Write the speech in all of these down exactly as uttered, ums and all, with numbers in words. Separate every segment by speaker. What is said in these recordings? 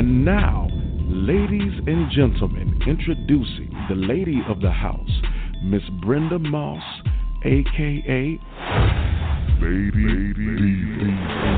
Speaker 1: And now, ladies and gentlemen, introducing the lady of the house, Miss Brenda Moss, a k a. Lady, Lady Diva.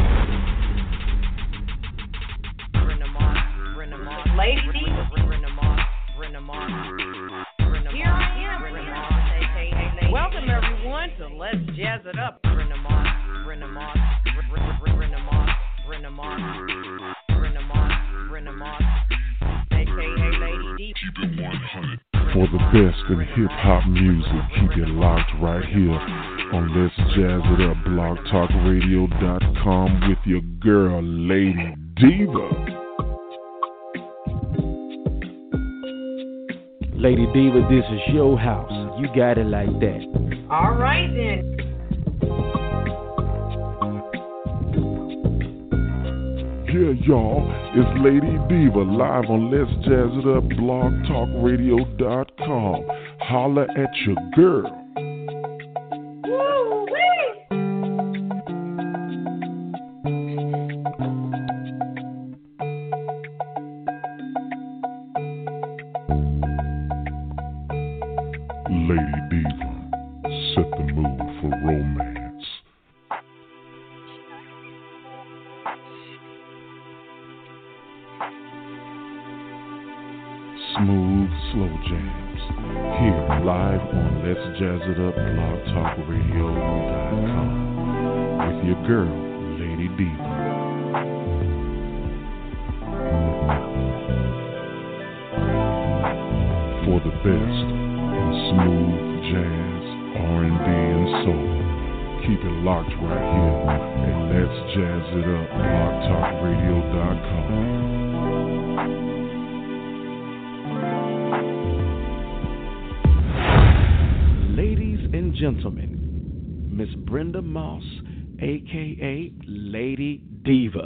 Speaker 2: Brenda Moss, Brenda Moss, Lady Diva, Brenda Moss, Brenda Moss, here I am, Brenda Moss, a k a. Lady. Welcome everyone to Let's Jazz It Up, Brenda Moss, Brenda Moss, Brenda Moss, Brenda Moss, Brenda Moss, Brenda Moss, a k a. Lady Diva.
Speaker 1: Keep it one hundred. For the best in hip-hop music, keep it locked right here on Let's Jazz It Up, blog talk radio dot com with your girl, Lady Diva.
Speaker 3: Lady Diva, this is your house. You got it like that.
Speaker 2: All right then.
Speaker 1: Yeah, y'all, it's Lady Diva live on Let's Jazz It Up, blog talk radio dot com. Holla at your girl. Lady Diva, set the mood for romance. Smooth, slow jams. Here, live on Let's Jazz It Up, blog talk radio dot com. With your girl, Lady Diva. For the best in smooth jazz, R and B, and soul. Keep it locked right here at Let's Jazz It Up, blog talk radio dot com. Gentlemen, Miss Brenda Moss, a k a. Lady Diva.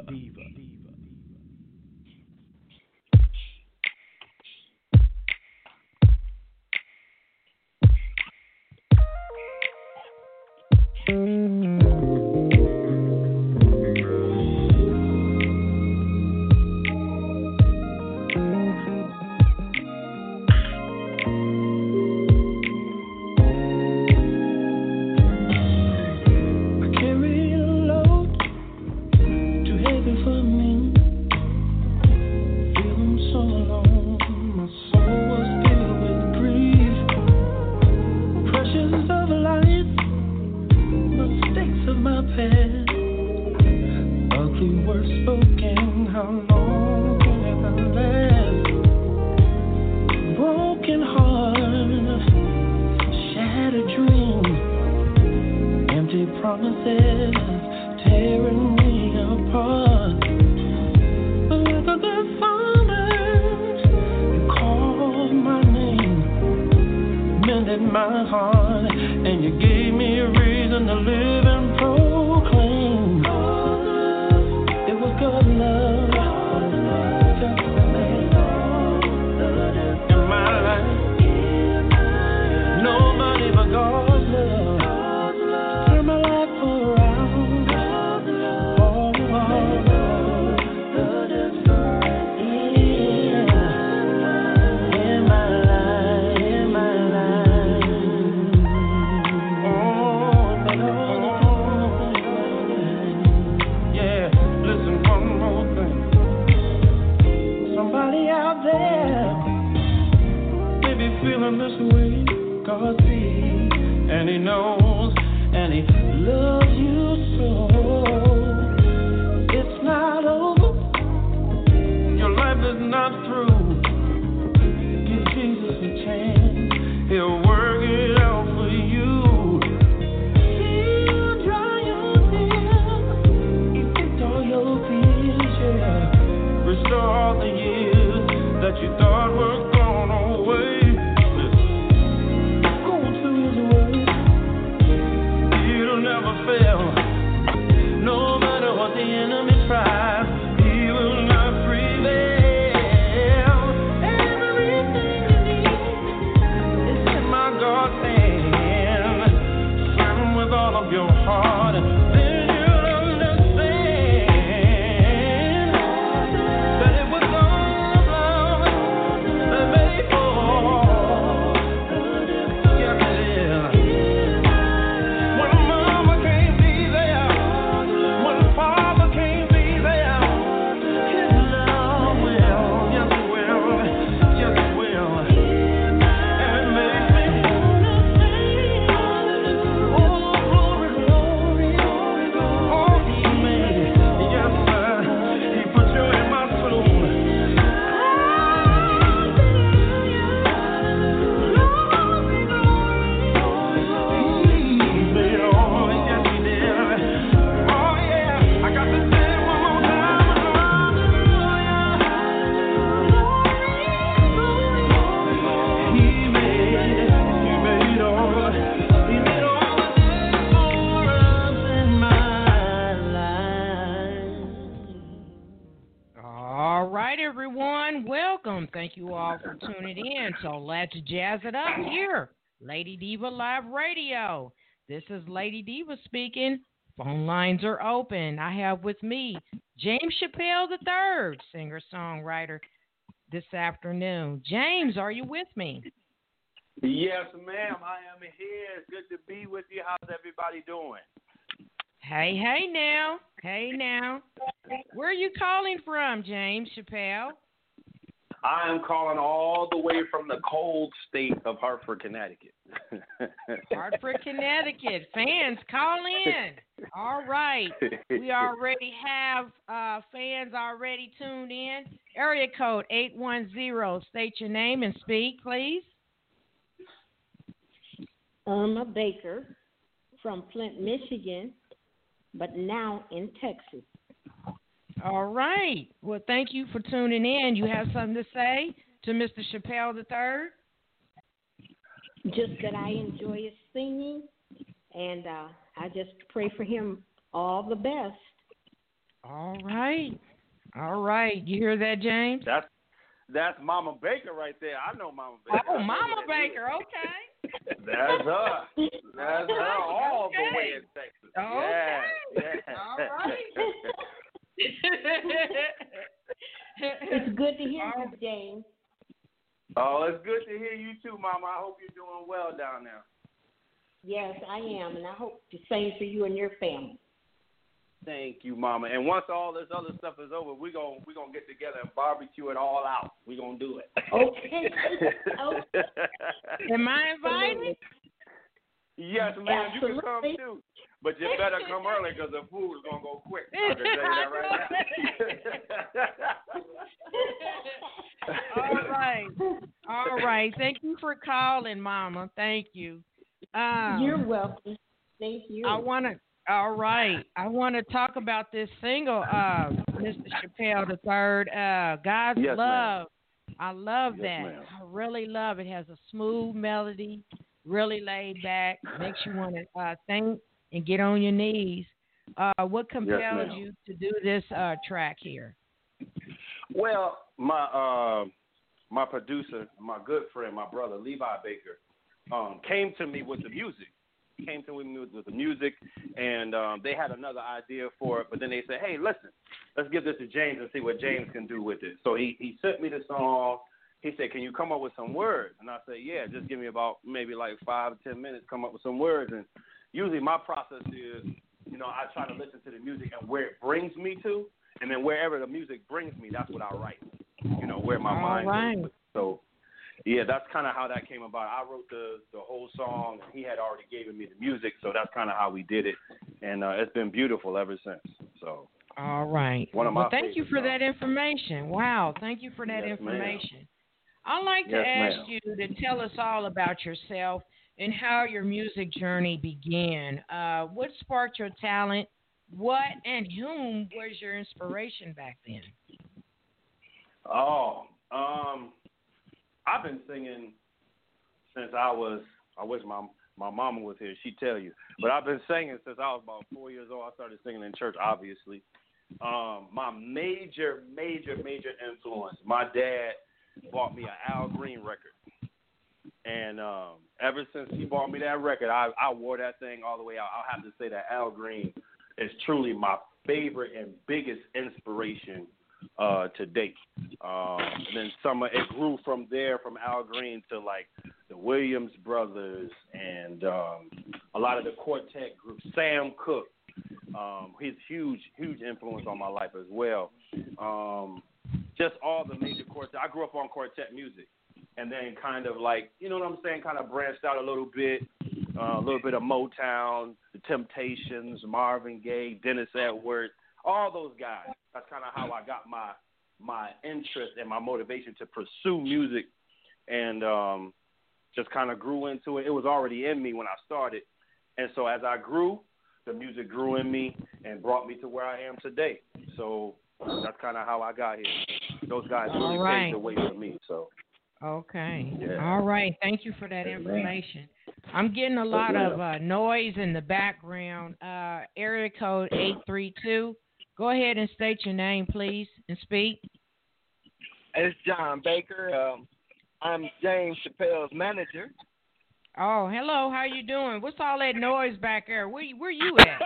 Speaker 2: everyone. Welcome. Thank you all for tuning in. So let's jazz it up here. Lady Diva Live Radio. This is Lady Diva speaking. Phone lines are open. I have with me James Chappelle the third, singer-songwriter, this afternoon. James, are you with me?
Speaker 4: Yes, ma'am. I am here. It's good to be with you. How's everybody doing?
Speaker 2: Hey, hey now. Hey now. Where are you calling from, James Chappelle?
Speaker 4: I am calling all the way from the cold state of Hartford, Connecticut.
Speaker 2: Hartford, Connecticut. Fans, call in. All right. We already have uh, fans already tuned in. Area code eight one zero. State your name and speak, please.
Speaker 5: Irma Baker from Flint, Michigan, but now in Texas.
Speaker 2: All right. Well, thank you for tuning in. You have something to say to Mister Chappelle the third?
Speaker 5: Just that I enjoy his singing, and uh, I just pray for him all the best.
Speaker 2: All right. All right. You hear that, James?
Speaker 4: That's that's Mama Baker right there. I know Mama Baker.
Speaker 2: Oh, Mama Baker. Okay.
Speaker 4: That's her. That's her all
Speaker 2: okay.
Speaker 4: the way in Texas.
Speaker 2: Okay.
Speaker 4: Yeah, yeah.
Speaker 2: All right.
Speaker 5: It's good to hear you, James.
Speaker 4: Oh, it's good to hear you too, Mama. I hope you're doing well down there.
Speaker 5: Yes, I am, and I hope the same for you and your family.
Speaker 4: Thank you, Mama. And once all this other stuff is over, we're going we gonna get together and barbecue it all out. We're going to do it.
Speaker 5: Okay. okay.
Speaker 2: Am I invited?
Speaker 4: Yes, ma'am.
Speaker 5: Absolutely.
Speaker 4: You can come too. But you better come early because the food is going to go quick. I can tell you that right now.
Speaker 2: All right. All right. Thank you for calling, Mama. Thank you. Um,
Speaker 5: You're welcome. Thank you.
Speaker 2: I want to. All right. I want to talk about this single, uh, Mister Chappelle the third. Uh, God's
Speaker 4: yes,
Speaker 2: Love.
Speaker 4: Ma'am.
Speaker 2: I love
Speaker 4: yes,
Speaker 2: that.
Speaker 4: Ma'am.
Speaker 2: I really love it. It has a smooth melody, really laid back, makes you want to uh, think and get on your knees. Uh, what compelled
Speaker 4: yes,
Speaker 2: you to do this uh, track here?
Speaker 4: Well, my uh, my producer, my good friend, my brother Levi Baker, um, came to me with the music. He came to me with, with the music, and um, they had another idea for it. But then they said, "Hey, listen, let's give this to James and see what James can do with it." So he he sent me the song. He said, "Can you come up with some words?" And I said, "Yeah, just give me about maybe like five or ten minutes, come up with some words." And usually my process is, you know, I try to listen to the music and where it brings me to, and then wherever the music brings me, that's what I write, you know, where my
Speaker 2: All
Speaker 4: mind
Speaker 2: right.
Speaker 4: goes. So, yeah, that's kind of how that came about. I wrote the, the whole song, and he had already given me the music, so that's kind of how we did it. And uh, it's been beautiful ever since. So,
Speaker 2: all right.
Speaker 4: One of my
Speaker 2: well, thank you for
Speaker 4: songs.
Speaker 2: that information. Wow, thank you for that
Speaker 4: Yes,
Speaker 2: information. Ma'am. I'd like to
Speaker 4: yes,
Speaker 2: ask
Speaker 4: ma'am.
Speaker 2: you to tell us all about yourself and how your music journey began. Uh, what sparked your talent? What and whom was your inspiration back then?
Speaker 4: Oh, um, I've been singing since I was, I wish my my mama was here, she'd tell you. But I've been singing since I was about four years old. I started singing in church, obviously. Um, my major, major, major influence, my dad bought me an Al Green record. And um, ever since he bought me that record, I, I wore that thing all the way out. I'll have to say that Al Green is truly my favorite and biggest inspiration uh, to date. Um, and then some, it grew from there, from Al Green to like the Williams Brothers and um, a lot of the quartet groups. Sam Cooke, um, he's huge, huge influence on my life as well. Um, just all the major quartet. I grew up on quartet music. And then kind of like, you know what I'm saying, kind of branched out a little bit, uh, a little bit of Motown, The Temptations, Marvin Gaye, Dennis Edwards, all those guys. That's kind of how I got my my interest and my motivation to pursue music, and um, just kind of grew into it. It was already in me when I started. And so as I grew, the music grew in me and brought me to where I am today. So that's kind of how I got here. Those guys really
Speaker 2: right.
Speaker 4: paved the way for me, so.
Speaker 2: Okay.
Speaker 4: Yeah.
Speaker 2: All right. Thank you for that information. I'm getting a lot of uh, noise in the background. Uh, area code eight three two. Go ahead and state your name, please, and speak.
Speaker 6: It's John Baker. Um, I'm James Chappelle's manager.
Speaker 2: Oh, hello. How you doing? What's all that noise back there? Where where you at?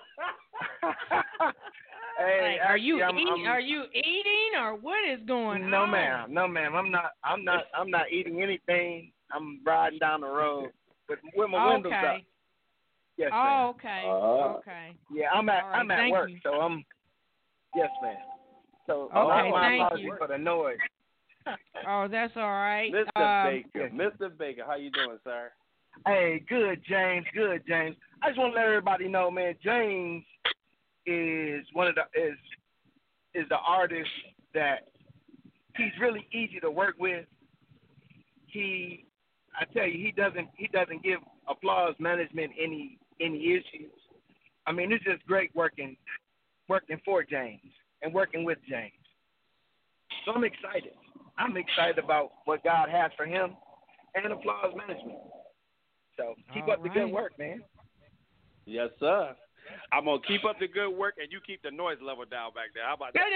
Speaker 6: Hey,
Speaker 2: like, are you
Speaker 6: actually, I'm,
Speaker 2: eat,
Speaker 6: I'm,
Speaker 2: are you eating or what is going
Speaker 6: no,
Speaker 2: on?
Speaker 6: No, ma'am. No, ma'am. I'm not. I'm not. I'm not eating anything. I'm riding down the road with with my
Speaker 2: okay.
Speaker 6: windows up. Yes,
Speaker 2: oh,
Speaker 6: ma'am.
Speaker 2: okay.
Speaker 4: Uh,
Speaker 2: okay.
Speaker 6: Yeah, I'm at
Speaker 2: All right,
Speaker 6: I'm at
Speaker 2: thank
Speaker 6: work,
Speaker 2: you.
Speaker 6: so I'm. Yes, ma'am. So
Speaker 2: Okay,
Speaker 6: my
Speaker 2: thank
Speaker 6: apologies
Speaker 2: you.
Speaker 6: for the noise.
Speaker 2: Oh, that's all right.
Speaker 4: Mister
Speaker 2: Um,
Speaker 4: Baker, Mister Baker, how you doing, sir?
Speaker 6: Hey, good, James. Good, James. I just want to let everybody know, man. James is one of the is is the artist that he's really easy to work with. He, I tell you, he doesn't he doesn't give applause management any any issues. I mean, it's just great working working for James and working with James. So I'm excited. I'm excited about what God has for him and applause management. So keep
Speaker 2: All
Speaker 6: up the
Speaker 2: right.
Speaker 6: good work, man.
Speaker 4: Yes, sir. I'm going to keep up the good work, and you keep the noise level down back there. How about that?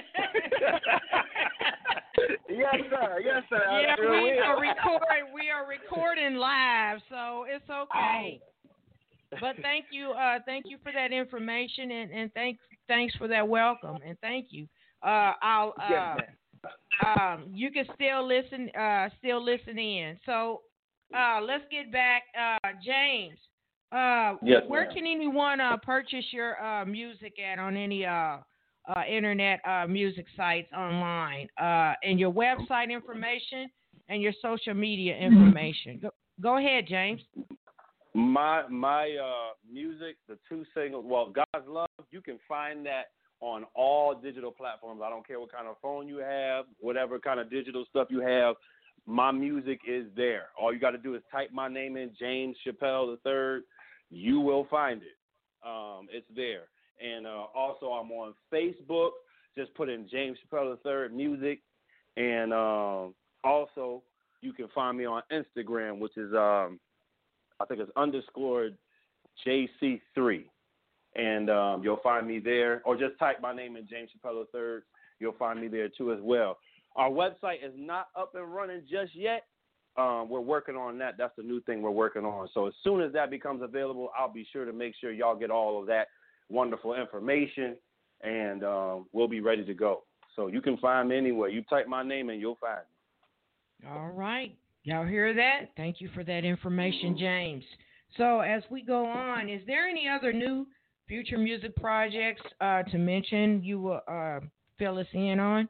Speaker 6: Yes, sir. Yes, sir. I
Speaker 2: yeah,
Speaker 6: sure
Speaker 2: we
Speaker 6: will.
Speaker 2: are recording. We are recording live, so it's okay.
Speaker 6: Oh.
Speaker 2: But thank you, uh, thank you for that information, and, and thanks thanks for that welcome, and thank you. Uh, I'll uh,
Speaker 6: Yes, ma'am.
Speaker 2: um, you can still listen, uh, still listen in. So uh, let's get back, uh, James. Uh,
Speaker 4: Yes,
Speaker 2: where
Speaker 4: ma'am.
Speaker 2: can anyone uh, purchase your uh, music at on any uh, uh, internet uh, music sites online? Uh, and your website information and your social media information. Go, go ahead, James.
Speaker 4: My my uh, music, the two singles, well, God's Love, you can find that on all digital platforms. I don't care what kind of phone you have, whatever kind of digital stuff you have, my music is there. All you got to do is type my name in, James Chappelle the third. You will find it. Um, it's there. And uh, also I'm on Facebook. Just put in James Chappelle the third music. And um, also you can find me on Instagram, which is, um, I think it's underscore J C three. And um, you'll find me there. Or just type my name in, James Chappelle the third. You'll find me there too as well. Our website is not up and running just yet. Um, we're working on that. That's the new thing we're working on. So as soon as that becomes available, I'll be sure to make sure y'all get all of that wonderful information, and um, we'll be ready to go. So you can find me anywhere. You type my name and you'll find me.
Speaker 2: All right. Y'all hear that? Thank you for that information, James. So as we go on, is there any other new future music projects uh, to mention you will uh, fill us in on?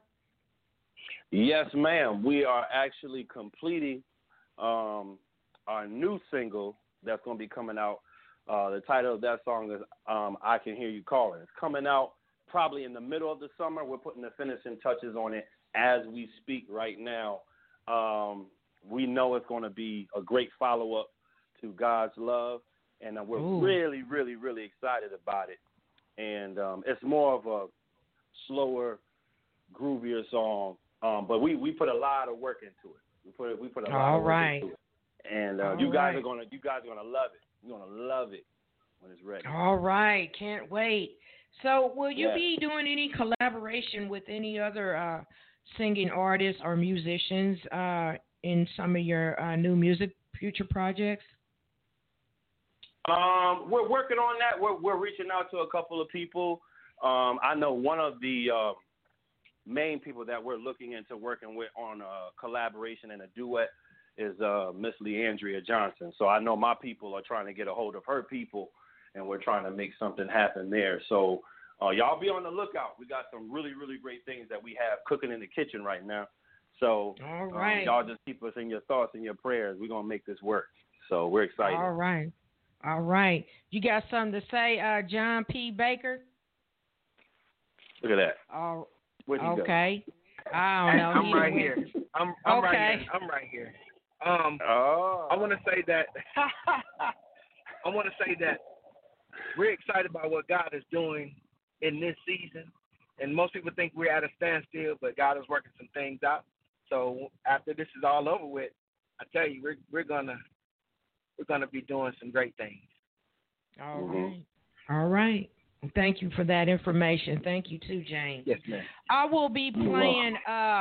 Speaker 4: Yes, ma'am. We are actually completing um, our new single that's going to be coming out. Uh, the title of that song is um, I Can Hear You Calling. It's coming out probably in the middle of the summer. We're putting the finishing touches on it as we speak right now. Um, we know it's going to be a great follow-up to God's Love, and uh, we're
Speaker 2: Ooh.
Speaker 4: really, really, really excited about it. And um, it's more of a slower, groovier song. Um, but we, we put a lot of work into it. We put we put a lot
Speaker 2: All
Speaker 4: of work
Speaker 2: right.
Speaker 4: into it, and uh,
Speaker 2: All
Speaker 4: you guys
Speaker 2: right.
Speaker 4: are gonna you guys are gonna love it. You're gonna love it when it's ready.
Speaker 2: All right, can't wait. So, will you
Speaker 4: Yes.
Speaker 2: be doing any collaboration with any other uh, singing artists or musicians uh, in some of your uh, new music future projects?
Speaker 4: Um, we're working on that. We're we're reaching out to a couple of people. Um, I know one of the uh, main people that we're looking into working with on a collaboration and a duet is uh, Miss Leandria Johnson. So I know my people are trying to get a hold of her people, and we're trying to make something happen there. So uh, y'all be on the lookout. We got some really, really great things that we have cooking in the kitchen right now. So
Speaker 2: All right.
Speaker 4: um, y'all just keep us in your thoughts and your prayers. We're going to make this work. So we're excited.
Speaker 2: All right. All right. You got something to say, uh, John P. Baker?
Speaker 4: Look at that.
Speaker 2: Oh,
Speaker 4: Where'd he go?
Speaker 2: okay. I don't know.
Speaker 6: I'm
Speaker 2: He
Speaker 6: right
Speaker 2: went-
Speaker 6: here. I'm, I'm
Speaker 2: Okay.
Speaker 6: right here. I'm right here. Um,
Speaker 4: Oh.
Speaker 6: I want to say that I want to say that we're excited about what God is doing in this season, and most people think we're at a standstill, but God is working some things out. So after this is all over with, I tell you, we're we're gonna we're gonna be doing some great things.
Speaker 2: All
Speaker 4: Mhm.
Speaker 2: right. All right. Thank you for that information. Thank you too, James.
Speaker 6: Yes, ma'am.
Speaker 2: I will be
Speaker 4: You're
Speaker 2: playing uh,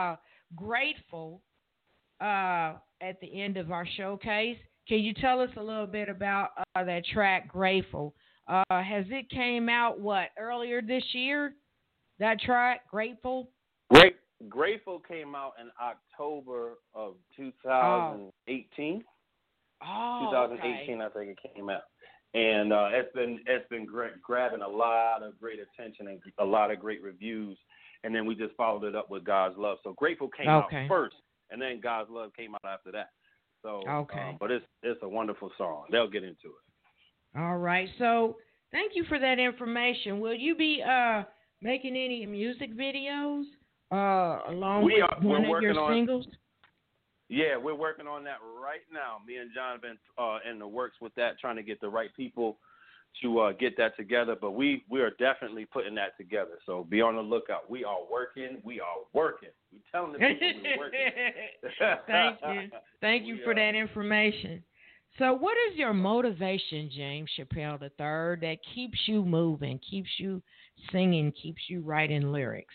Speaker 2: Grateful uh, at the end of our showcase. Can you tell us a little bit about uh, that track, Grateful? Uh, has it came out, what, earlier this year, that track, Grateful?
Speaker 4: Great, Grateful came out in October of twenty eighteen.
Speaker 2: Oh,
Speaker 4: twenty eighteen,
Speaker 2: okay.
Speaker 4: I think it came out. And uh, it's been it's been gra- grabbing a lot of great attention and a lot of great reviews. And then we just followed it up with God's Love. So Grateful came
Speaker 2: Okay.
Speaker 4: out first, and then God's Love came out after that. So,
Speaker 2: Okay.
Speaker 4: um, but it's it's a wonderful song. They'll get into it.
Speaker 2: All right. So thank you for that information. Will you be uh, making any music videos uh, along
Speaker 4: We
Speaker 2: with
Speaker 4: are-
Speaker 2: one
Speaker 4: we're
Speaker 2: of your
Speaker 4: working on-
Speaker 2: singles?
Speaker 4: Yeah, we're working on that right now. Me and John have been uh, in the works with that, trying to get the right people to uh, get that together. But we, we are definitely putting that together. So be on the lookout. We are working. We are working. We telling the people we're working.
Speaker 2: Thank you. Thank you
Speaker 4: We
Speaker 2: for
Speaker 4: are.
Speaker 2: that information. So what is your motivation, James Chappelle the third, that keeps you moving, keeps you singing, keeps you writing lyrics?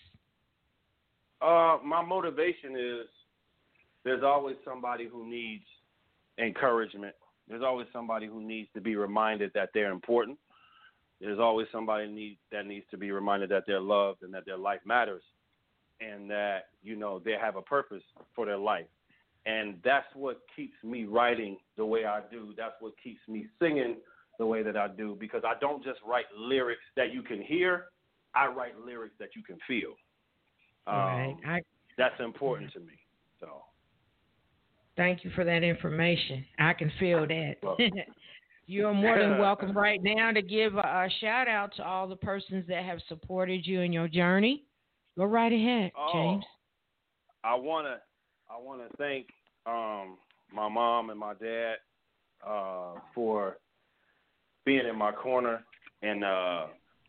Speaker 4: Uh, my motivation is there's always somebody who needs encouragement. There's always somebody who needs to be reminded that they're important. There's always somebody need, that needs to be reminded that they're loved and that their life matters and that, you know, they have a purpose for their life. And that's what keeps me writing the way I do. That's what keeps me singing the way that I do, because I don't just write lyrics that you can hear. I write lyrics that you can feel. Um,
Speaker 2: Right. I,
Speaker 4: that's important to me. So.
Speaker 2: Thank you for that information. I can feel that.
Speaker 4: Well-
Speaker 2: You're more than welcome right now to give a, a shout out to all the persons that have supported you in your journey. Go right ahead,
Speaker 4: Oh,
Speaker 2: James.
Speaker 4: I wanna, I wanna thank um, my mom and my dad uh, for being in my corner and uh,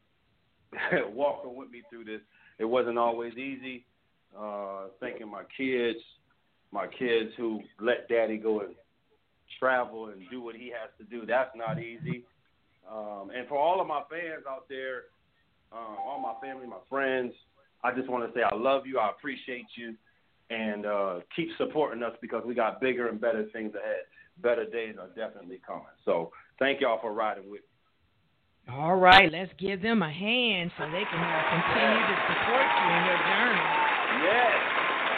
Speaker 4: walking with me through this. It wasn't always easy. Uh, thanking my kids, my kids who let daddy go and travel and do what he has to do. That's not easy. Um, and for all of my fans out there, um, all my family, my friends, I just want to say I love you. I appreciate you. And uh, keep supporting us, because we got bigger and better things ahead. Better days are definitely coming. So thank y'all for riding with me.
Speaker 2: All right, let's give them a hand so they can uh, continue to support you in your journey.
Speaker 4: Yes.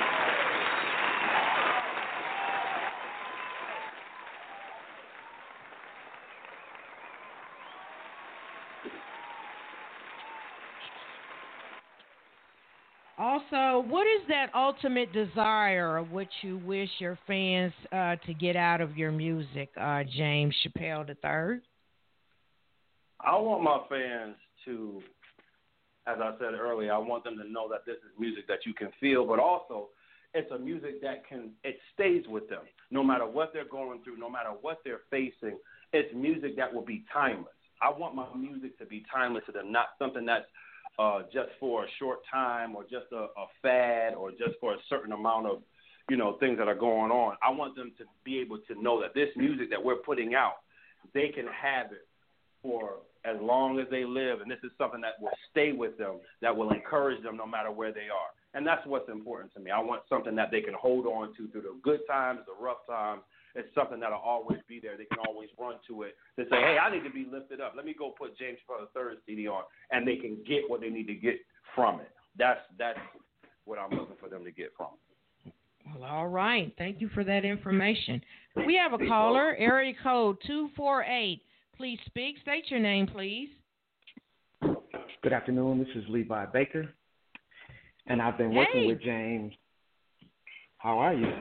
Speaker 2: Also, what is that ultimate desire of what you wish your fans uh, to get out of your music, uh, James Chappelle the third?
Speaker 4: I want my fans to, as I said earlier, I want them to know that this is music that you can feel, but also it's a music that can, it stays with them. No matter what they're going through, no matter what they're facing, it's music that will be timeless. I want my music to be timeless to them, not something that's uh, just for a short time or just a, a fad or just for a certain amount of, you know, things that are going on. I want them to be able to know that this music that we're putting out, they can have it for as long as they live, and this is something that will stay with them, that will encourage them no matter where they are. And that's what's important to me. I want something that they can hold on to through the good times, the rough times. It's something that will always be there. They can always run to it to say, hey, I need to be lifted up. Let me go put James Chappelle the third C D on, and they can get what they need to get from it. That's that's what I'm looking for them to get from it.
Speaker 2: Well, all right. Thank you for that information. We have a caller, area code two four eight. Please speak. State your name, please.
Speaker 7: Good afternoon. This is Levi Baker, and I've been working
Speaker 2: Hey.
Speaker 7: with James. How are you?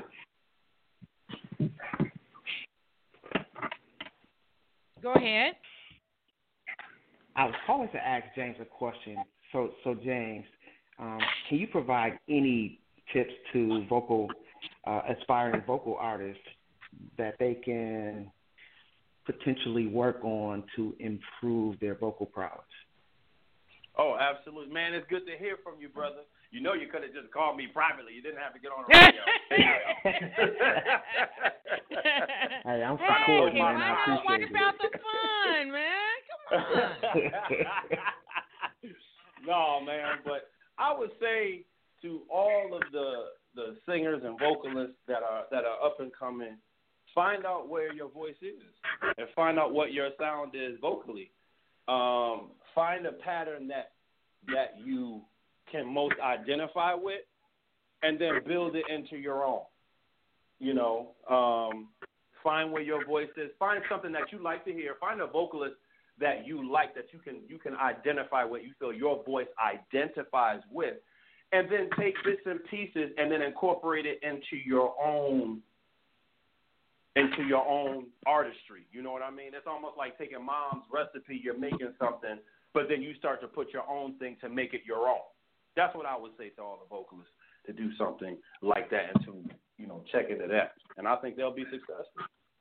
Speaker 2: Go ahead.
Speaker 7: I was calling to ask James a question. So, so James, um, can you provide any tips to vocal, uh, aspiring vocal artists that they can potentially work on to improve their vocal prowess?
Speaker 4: Oh, absolutely. Man, it's good to hear from you, brother. You know you could have just called me privately. You didn't have to get on the radio.
Speaker 7: Hey, I'm
Speaker 2: Hey,
Speaker 7: supporting,
Speaker 2: why
Speaker 7: man. I
Speaker 2: not
Speaker 7: appreciate
Speaker 2: wipe
Speaker 7: it.
Speaker 2: out the fun, man? Come on.
Speaker 4: No, man, but I would say to all of the the singers and vocalists that are that are up and coming, find out where your voice is and find out what your sound is vocally. Um, find a pattern that that you can most identify with, and then build it into your own. You know, um, find where your voice is. Find something that you like to hear. Find a vocalist that you like, that you can you can identify with, you feel your voice identifies with, and then take bits and pieces and then incorporate it into your own into your own artistry. You know what I mean? It's almost like taking mom's recipe, you're making something, but then you start to put your own thing to make it your own. That's what I would say to all the vocalists, to do something like that and to, you know, check into that. And I think they'll be successful.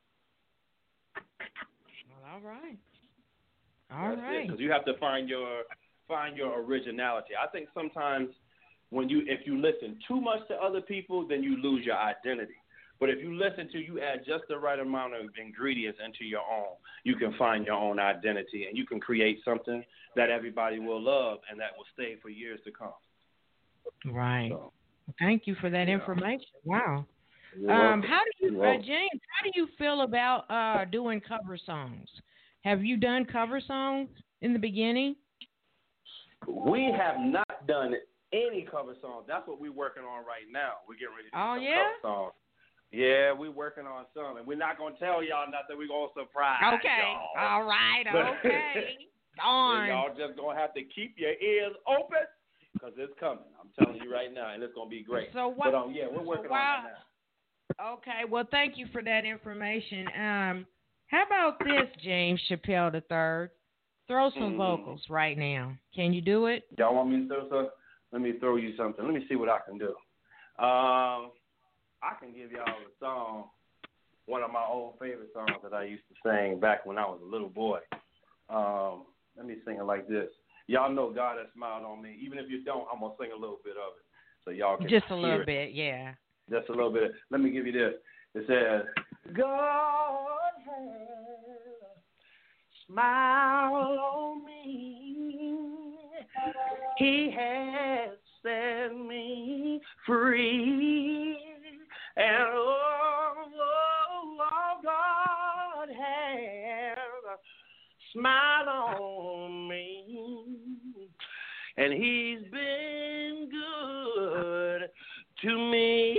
Speaker 2: Well, all right. All
Speaker 4: That's
Speaker 2: right.
Speaker 4: Because you have to find your find your originality. I think sometimes when you if you listen too much to other people, then you lose your identity. But if you listen to, you add just the right amount of ingredients into your own, you can find your own identity, and you can create something that everybody will love and that will stay for years to come.
Speaker 2: Right.
Speaker 4: So,
Speaker 2: thank you for that
Speaker 4: yeah.
Speaker 2: information. Wow.
Speaker 4: You're
Speaker 2: Um,
Speaker 4: welcome.
Speaker 2: how do you,
Speaker 4: You're
Speaker 2: uh,
Speaker 4: welcome.
Speaker 2: James? How do you feel about uh, doing cover songs? Have you done cover songs in the beginning?
Speaker 4: We have not done any cover songs. That's what we're working on right now. We're getting ready to do
Speaker 2: Oh,
Speaker 4: some
Speaker 2: yeah?
Speaker 4: cover songs. Yeah, we're working on some, and we're not gonna tell y'all nothing. We're gonna surprise
Speaker 2: Okay.
Speaker 4: y'all.
Speaker 2: All right. Okay. Darn.
Speaker 4: So y'all just gonna have to keep your ears open because it's coming. I'm telling you right now, and it's gonna be great.
Speaker 2: So what?
Speaker 4: But um, yeah, we're working
Speaker 2: so while,
Speaker 4: on that now.
Speaker 2: Okay. Well, thank you for that information. Um, how about this, James Chappelle the third? Throw some
Speaker 4: Mm-hmm.
Speaker 2: vocals right now. Can you do it?
Speaker 4: Y'all want me to throw some? Let me throw you something. Let me see what I can do. Um, I can give y'all a song, one of my old favorite songs that I used to sing back when I was a little boy. Um, let me sing it like this. Y'all know God has smiled on me. Even if you don't, I'm gonna sing a little bit of it so y'all can
Speaker 2: Just a
Speaker 4: hear
Speaker 2: little
Speaker 4: it.
Speaker 2: bit, yeah.
Speaker 4: Just a little bit. Let me give you this. It says, God has smiled on me. He has set me free. And oh, oh, oh, God has smiled on me. And he's been good to me.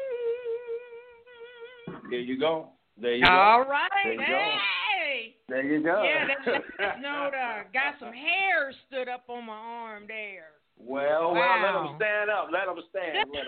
Speaker 4: There you go. There you go.
Speaker 2: All right.
Speaker 4: There you
Speaker 2: Hey.
Speaker 4: go. There you go.
Speaker 2: Yeah, that, that note uh, got some hair stood up on my arm there.
Speaker 4: Well,
Speaker 2: Wow.
Speaker 4: well, let them stand up. Let them stand. Let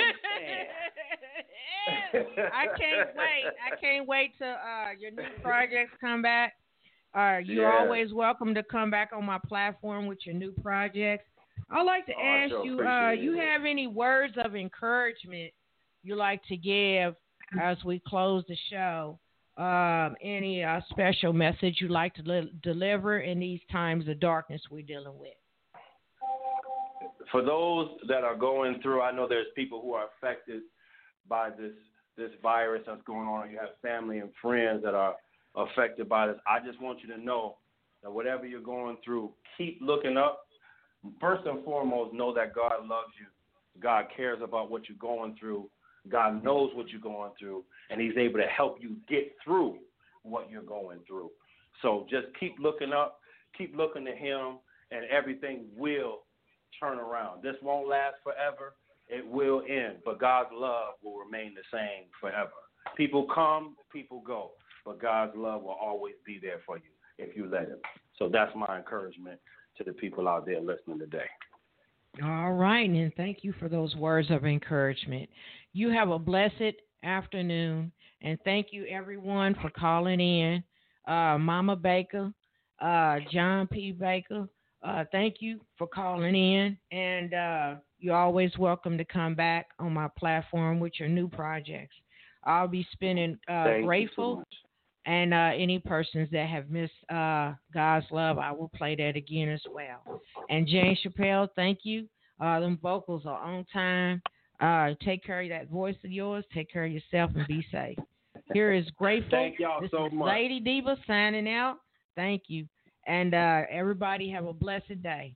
Speaker 4: them stand.
Speaker 2: I can't wait. I can't wait till uh, your new projects come back. Uh, you're
Speaker 4: Yeah.
Speaker 2: always welcome to come back on my platform with your new projects. I'd like to
Speaker 4: Oh, I
Speaker 2: ask
Speaker 4: sure
Speaker 2: you, uh,
Speaker 4: appreciate
Speaker 2: you
Speaker 4: it.
Speaker 2: have any words of encouragement you like to give as we close the show? Um, any uh, special message you'd like to li- deliver in these times of darkness we're dealing with?
Speaker 4: For those that are going through, I know there's people who are affected by this this virus that's going on. You have family and friends that are affected by this. I just want you to know that whatever you're going through, keep looking up. First and foremost, know that God loves you. God cares about what you're going through. God knows what you're going through, and he's able to help you get through what you're going through. So just keep looking up, keep looking to him, and everything will turn around. This won't last forever. It will end, but God's love will remain the same forever. People come, people go, but God's love will always be there for you if you let him. So that's my encouragement to the people out there listening today.
Speaker 2: All right, and thank you for those words of encouragement. You have a blessed afternoon, and thank you, everyone, for calling in. Uh, Mama Baker, uh, John P. Baker, uh, thank you for calling in, and uh, you're always welcome to come back on my platform with your new projects. I'll be spending uh,
Speaker 4: Thank
Speaker 2: grateful.
Speaker 4: you so much.
Speaker 2: And uh, any persons that have missed uh, God's love, I will play that again as well. And James Chappelle, thank you. Uh, them vocals are on time. Uh, take care of that voice of yours. Take care of yourself and be safe. Here is Grateful.
Speaker 4: Thank y'all
Speaker 2: this
Speaker 4: so
Speaker 2: is
Speaker 4: much.
Speaker 2: Lady Diva signing out. Thank you. And uh, everybody have a blessed day.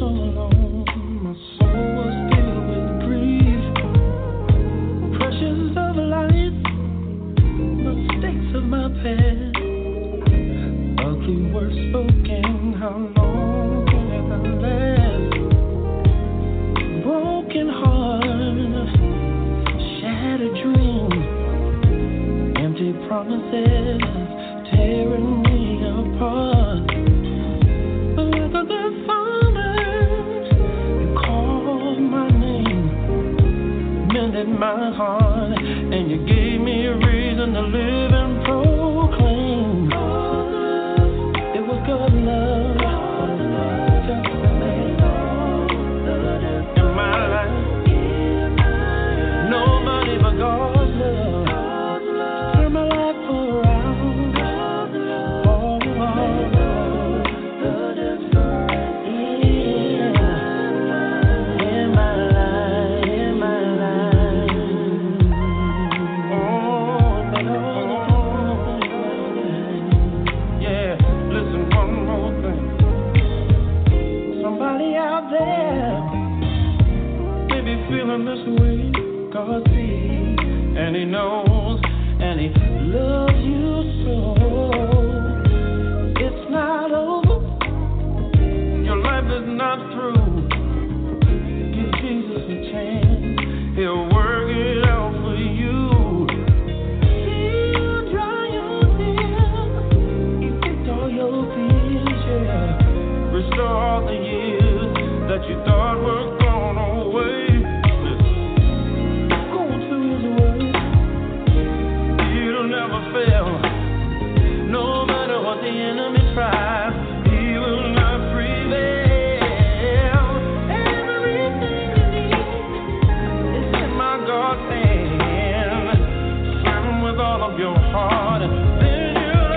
Speaker 8: so alone. My soul was filled with grief. Pressures of life, mistakes of my past, ugly words spoken. How long can it last? Broken heart, shattered dreams, empty promises tearing me apart. But like a good father, you called my name, mended my heart, and you gave me a reason to live and proclaim. It was good love. In my life, nobody but God's love. Turn my life around. Oh, oh, yeah. In my life, in my life. Oh, yeah. Listen, one more thing. Somebody out there may be feeling this way. God sees, and He knows, and He loves you so. It's not over. Your life is not through. Give Jesus a chance. He'll work it out for you. He'll dry your tears, evict all your fears, yeah. Restore all the years that you thought were gone away. Go to His word. It'll never fail. No matter what the enemy tries, he will not prevail. Everything you need is in my God's hand. Serve Him with all of your heart, then you'll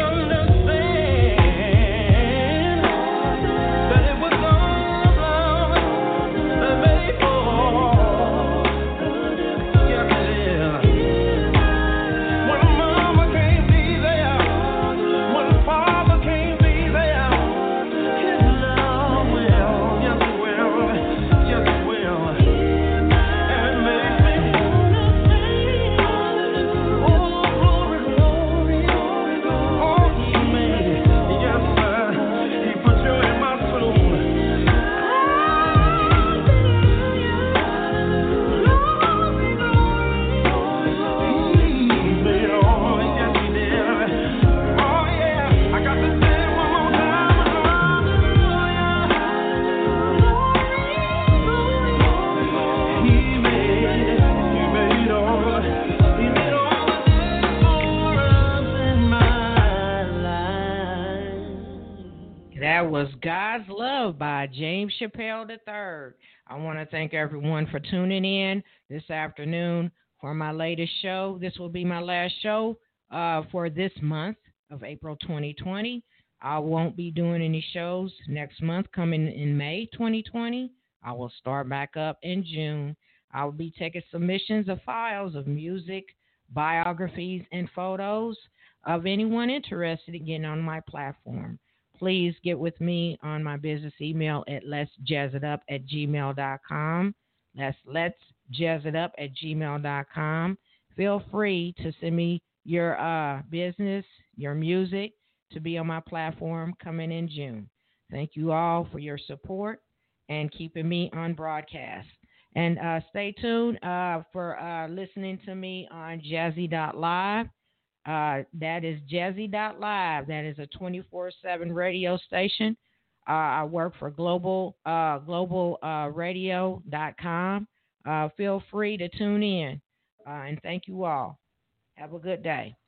Speaker 8: understand that it was God's love that made fall. Yes, it is. When mama can't be there, when father can't be there, His love will, yes it will, yes it will. And it makes me wanna sing, oh glory, glory, oh He made it, yes sir, He put you in my soul. He made all, yes He did. Oh yeah, I got to say it one more time. Hallelujah. He made it. He made all. He made all of this for us in my life.
Speaker 2: That was God's Love by James Chappelle the third. I want to thank everyone for tuning in this afternoon for my latest show. This will be my last show uh, for this month of April twenty twenty. I won't be doing any shows next month coming in May twenty twenty. I will start back up in June. I will be taking submissions of files of music, biographies, and photos of anyone interested in getting on my platform. Please get with me on my business email at let's jazz it up at gmail dot com. That's let's jazz it up at gmail dot com. Feel free to send me your uh, business, your music to be on my platform coming in June. Thank you all for your support and keeping me on broadcast. And uh, stay tuned uh, for uh, listening to me on jazzy dot live. Uh, that is jazzy dot live. That is a twenty-four seven radio station. Uh, I work for global uh, global uh, radio dot com. Uh, feel free to tune in. Uh, and thank you all. Have a good day.